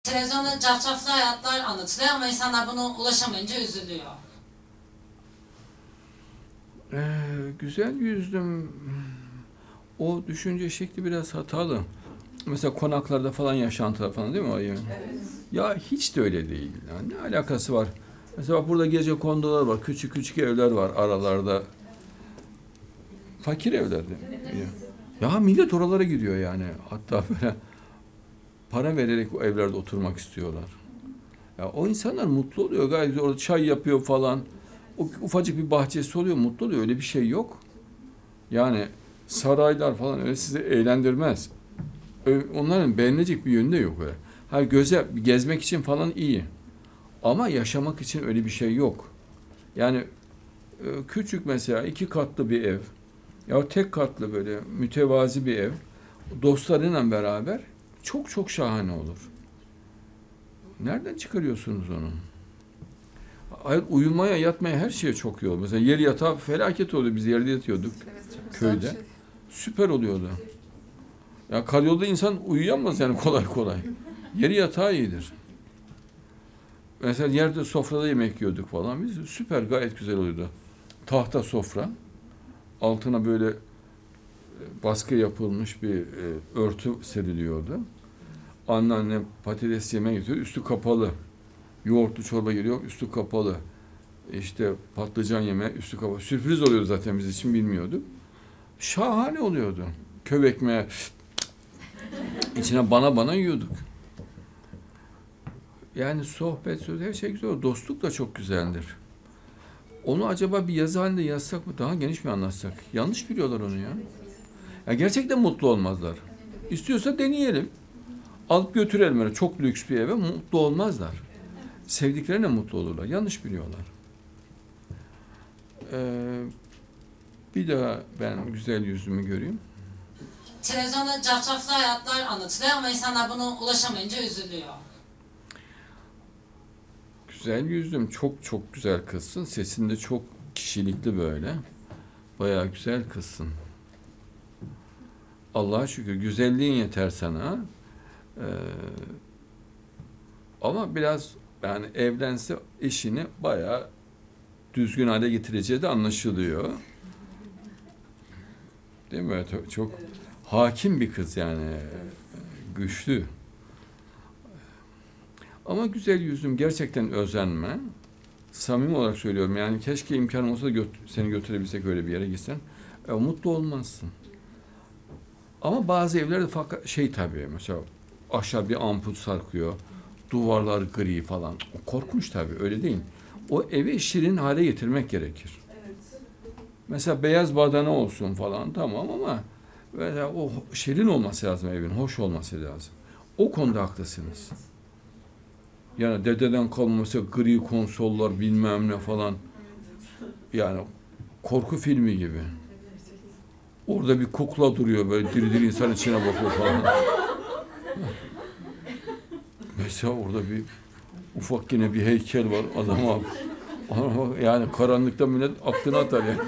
Televizyonda cafcaflı hayatlar anlatılıyor ama insanlar buna ulaşamayınca üzülüyor. Güzel yüzdüm. O düşünce şekli biraz hatalı. Mesela konaklarda falan yaşantılar falan değil mi? Evet. Ya hiç de öyle değil. Yani ne alakası var? Mesela bak burada gecekondular var. Küçük küçük evler var aralarda. Fakir evlerde. Ya millet oralara gidiyor yani. Hatta böyle para vererek o evlerde oturmak istiyorlar. Ya o insanlar mutlu oluyor. Gayet orada çay yapıyor falan. O ufacık bir bahçesi oluyor, mutlu oluyor. Öyle bir şey yok. Yani saraylar falan öyle sizi eğlendirmez. Onların beğenilecek bir yönü de yok öyle. Ha göze gezmek için falan iyi. Ama yaşamak için öyle bir şey yok. Yani küçük mesela 2 katlı bir ev ya tek katlı böyle mütevazi bir ev dostlarıyla beraber çok çok şahane olur. Nereden çıkarıyorsunuz onu? Hayır, uyumaya, yatmaya her şeye çok iyi olur. Mesela yer yatağı felaket oluyor. Biz yerde yatıyorduk köyde. Şey. Süper oluyordu. Ya karayolda insan uyuyamaz yani kolay kolay. Yeri yatağı iyidir. Mesela yerde sofrada yemek yiyorduk falan. Biz süper gayet güzel oluyordu. Tahta sofra. Altına böyle baskı yapılmış bir örtü seriliyordu. Anneannem patates yemeğe getiriyor. Üstü kapalı. Yoğurtlu çorba geliyor. Üstü kapalı. İşte patlıcan yemeği üstü kapalı. Sürpriz oluyordu zaten biz için bilmiyorduk. Şahane oluyordu. Köy ekmeği içine bana yiyorduk. Yani sohbet, söz her şey güzel. Dostluk da çok güzeldir. Onu acaba bir yazı halinde yazsak mı? Daha geniş mi anlatsak? Yanlış biliyorlar onu ya. Ya gerçekten mutlu olmazlar. İstiyorsa deneyelim. Alıp götürelim öyle çok lüks bir eve mutlu olmazlar. Sevdiklerine mutlu olurlar. Yanlış biliyorlar. Bir daha ben güzel yüzümü göreyim. Televizyonda cafcaflı hayatlar anlatılıyor ama insanlar buna ulaşamayınca üzülüyor. Güzel yüzüm, çok çok güzel kızsın. Sesin de çok kişilikli böyle. Bayağı güzel kızsın. Allah'a şükür güzelliğin yeter sana. Ama biraz yani evlense eşini bayağı düzgün hale getireceği de anlaşılıyor. Değil mi? Çok hakim bir kız yani. Güçlü. Ama güzel yüzüm gerçekten özenme. Samimi olarak söylüyorum yani keşke imkanım olsa da seni götürebilsek öyle bir yere gitsen. Mutlu olmazsın. Ama bazı evlerde fakat şey tabii mesela aşağı bir ampul sarkıyor. Duvarlar gri falan. O korkunç tabii öyle değil. O evi şirin hale getirmek gerekir. Mesela beyaz badana olsun falan tamam ama mesela o şirin olması lazım evin, hoş olması lazım. O konuda haklısınız. Yani dededen kalma mesela gri konsollar bilmem ne falan. Yani korku filmi gibi. Orada bir kukla duruyor böyle diri diri insan içine bakıyor falan. Mesela orada bir ufak yine bir heykel var adama. Yani karanlıkta millet aklını atar yani.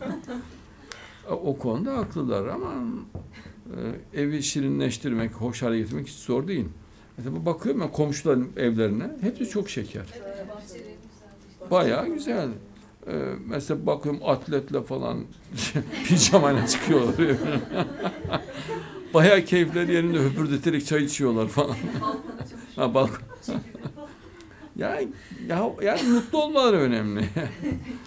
O konuda haklılar ama evi şirinleştirmek, hoş hale getirmek hiç zor değil. Mesela bakıyorum ben komşuların evlerine, hepsi çok şeker. Bayağı güzel. Mesela bakıyorum atletle falan pijamayla çıkıyorlar. Bayağı keyifleri yerinde höpürdeterek çay içiyorlar falan. Ha bak. Yani mutlu olmaları önemli.